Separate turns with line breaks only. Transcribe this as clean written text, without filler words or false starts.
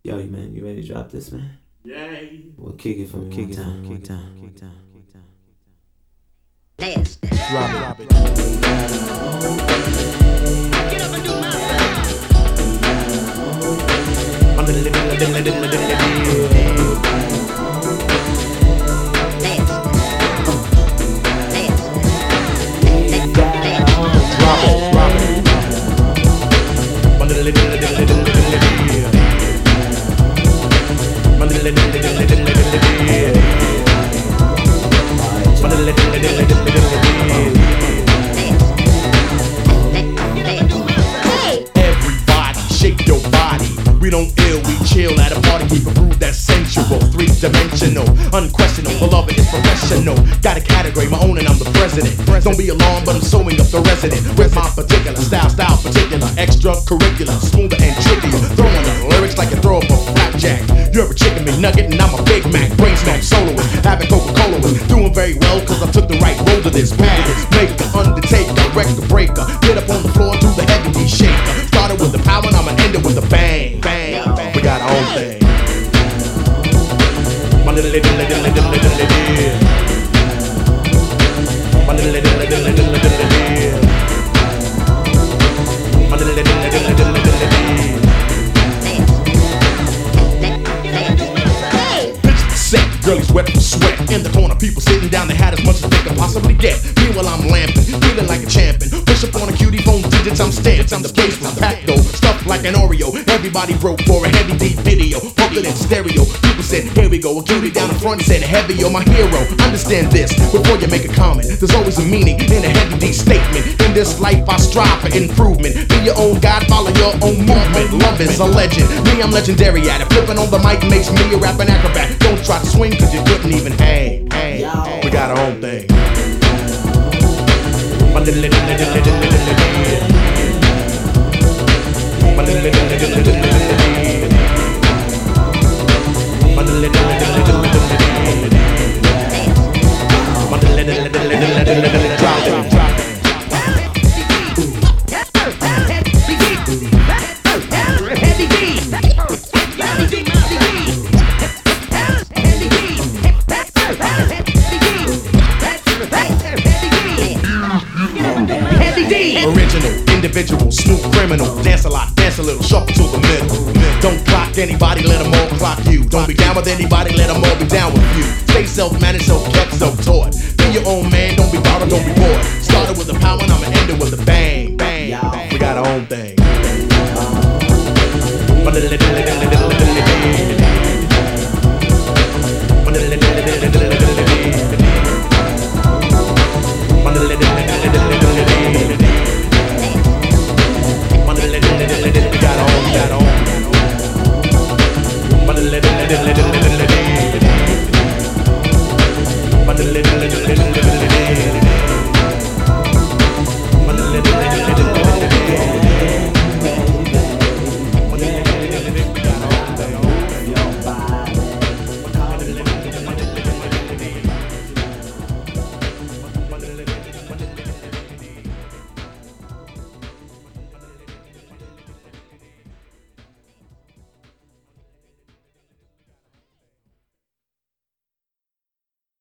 Yo, man, you ready to drop this, man?
Yay.
We'll kick it from kick it down.
Dance.
Drop it.
Get up and do my
Everybody, shake your body. We don't ill, we chill at a party. Keep a groove that's sensual, three-dimensional, unquestionable. Beloved is professional. Got a category, my own, and I'm the president. Don't be alarmed, but I'm sewing up the resident with my particular style particular, extracurricular, smoother and trickier. Throwing the lyrics like you throw up a flapjack. You're a chicken McNugget and I'm a Big Mac. Brainstorm soloist, having Coca-Cola with. Doing very well cause I took the right road to this path. Maker, undertaker, record breaker. Get up on the floor and do the heavy D shaker. Started with the power and I'ma end it with a bang. Bang, bang. We got our own thing. My little girlies wet from sweat. In the corner, people sitting down, they had as much as they could possibly get. Meanwhile, I'm lamping, feeling like a champion. Push up on a cutie phone digits, I'm stamped. The place was packed though, stuffed like an Oreo. Everybody broke for a heavy D video, pumped it in stereo. People said, here we go. A cutie down the front said, heavy, you're my hero. Understand this, before you make a comment. There's always a meaning in a heavy D statement. In this life, I strive for improvement. Be your own God, follow your own movement. Love is a legend, me, I'm legendary at it. Flipping on the mic makes me a rapping acrobat. Don't try to swing cause you couldn't even hang. We got our own thing. Original, individual, smooth criminal. Dance a lot, dance a little, shuffle to the middle. Don't clock anybody, let them all clock you. Don't be down with anybody, let them all be down with you. Stay self-managed, self-kept, self-taught. Be your own man, don't be borrowed, don't be bored. Started with a power and I'ma end it with a bang, bang. We got our own thing.